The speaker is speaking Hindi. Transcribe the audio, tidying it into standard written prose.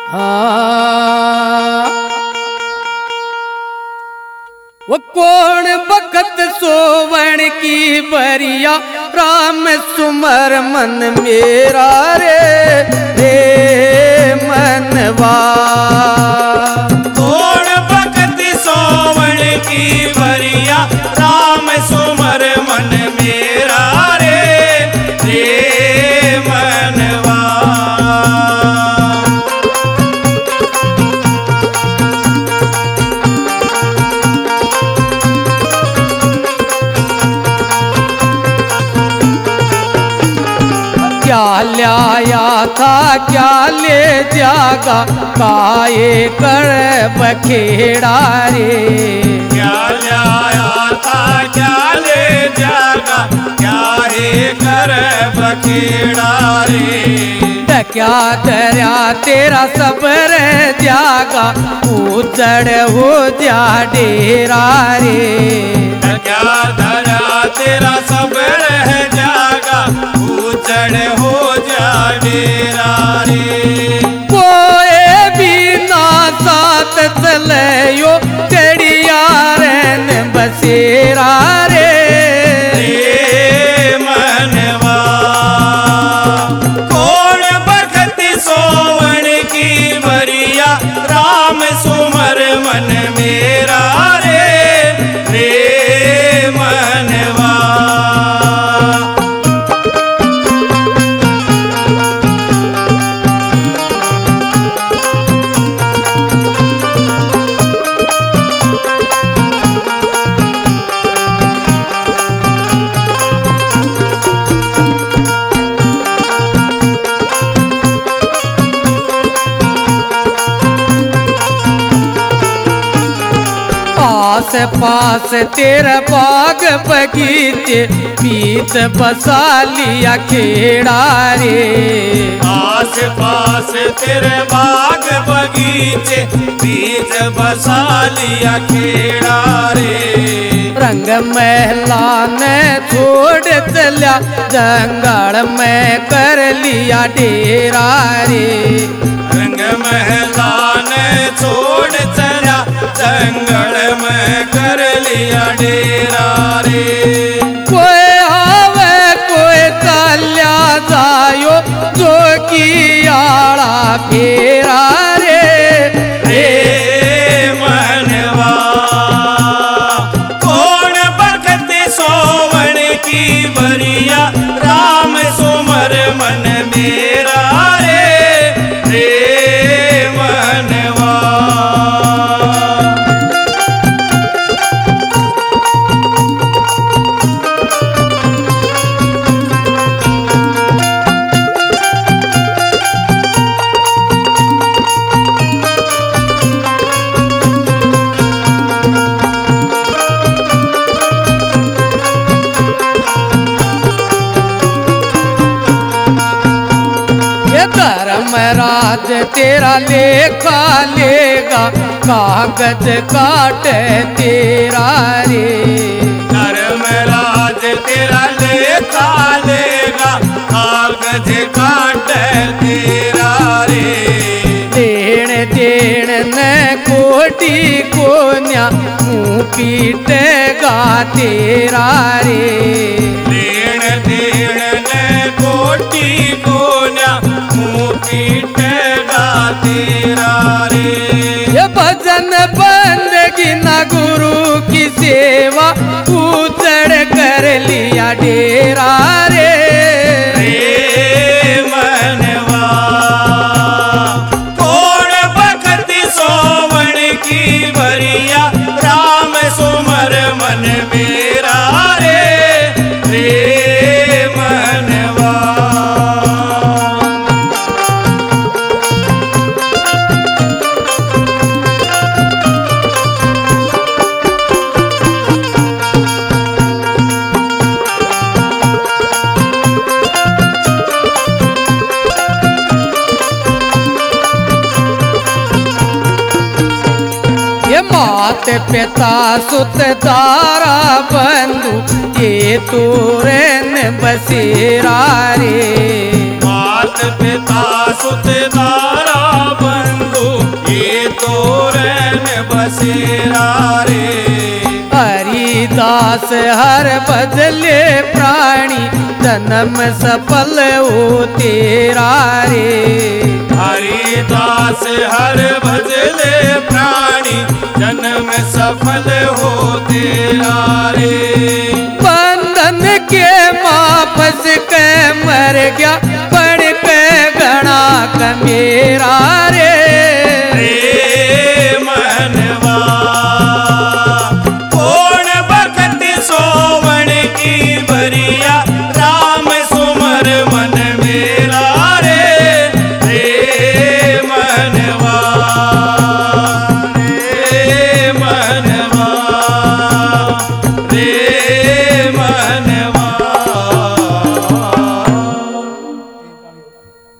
वो कौन बखत सोवण की बरिया राम सुमर मन मेरा रे रे मनवा। कौन बखत सोवण की बरिया राम सुमर मन मेरा रे रे मनवा। क्या लाया था क्या ले जागा काए कर बखेड़ा रे। क्या लाया था क्या ले जागा क्या है कर बखेड़ा रे। क्या दरिया तेरा सबर जागा उजड़ हो जा डेरा रे। क्या दरिया तेरा सबर है जागा उजड़ हो जा डेरा रे। कोई भी ना साथ चले यो चढ़िया रैन बसेरा रे मनवा। कौन बखत सोवण की बरिया राम सुमर मन मेरा रे रे मनवा। आस पास तेरा बाग बगीचे बीच बसा लिया खेड़ा रे। आस पास तेरे बाग बगीचे बीच बसा लिया खेड़ा रे। रंग महला ने छोड़ चलिया जंगल में कर लिया डेरा रे। रंग महला ने छोड़ चला जंगल में कर लिया डेरा रे। कोई आवे कोई चल्या जायो जो की आड़ा फेरा रे रे मनवा। कौन बखत सोवण की बरिया राम सुमर मन मेरा रे रे मनवा। धर्मराज तेरा लेखा लेगा कागज काट तेरा रे। धर्मराज तेरा लेखा लेगा कागज काट तेरा रे। देण देण न कोटी कोन्या मुँह पीटेगा तेरा रे। देण देण न कोटी कोन्या मुँह पीटेगा तेरा रे। ये भजन बंदगी न गुरु की सेवा उजड़ कर लिया डेरा रे मनवा। कौन बखत सोवण की बरिया राम सुमर मन मेरा रे मनवा। ये मात पिता सुत दारा बंधु ये तोरे न बसेरा रे। मात पिता सुत दारा बंधु तोरन बसेरा रे। हरिदास हर बदले प्राणी जन्म सफल हो तेरा रे। हरिदास हर बदले प्राणी जन्म सफल हो तेरा रे। बंधन के वापस के मर गया पढ़ के गणा का मेरा